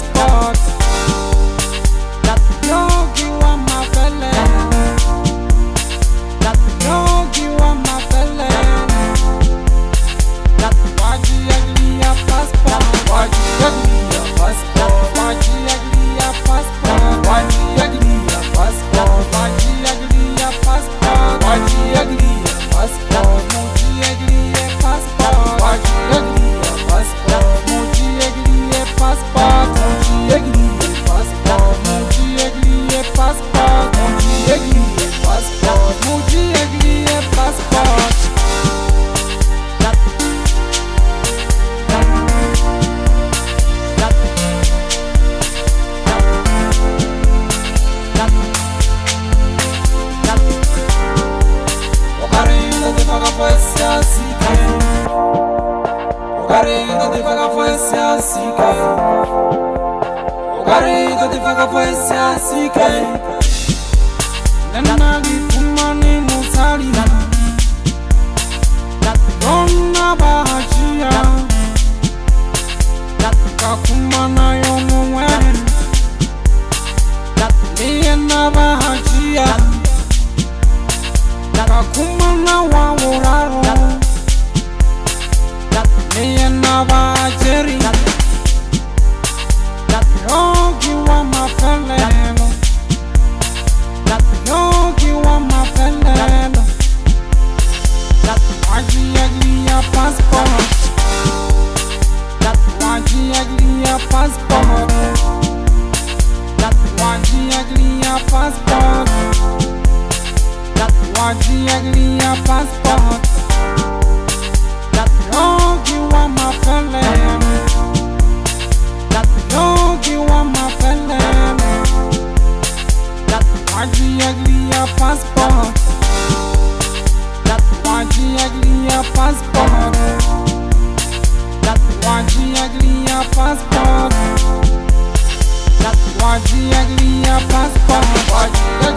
passport. Yogi wa mafele, yogi wa mafele. Waji agli ya passport, waji agli ya passport, waji agli ya passport, waji agli ya passport, waji agli ya passport, waji agli ya passport, muji agli ya passport, waji agli ya passport, muji agli ya passport, muji agli ya passport, muji agli ya passport, muji agli ya passport, muji agli ya passport. Ocarina de vaga foi assim que Ocarina de vaga foi assim que Nana di kumani musari Donna bahajia Kakumana yomu wen Niena bahajia Kakumana wawuraro Niena bahajeri Yogi wa mafelelo Yogi wa mafelelo Waji agli ya passport Waji agli ya passport Waji agli ya passport Waji agli ya passport Yogi wa mafelelo Yogi wa mafelelo Waji agli ya passport Waji agli ya passport Waji agli ya passport Waji agli ya passport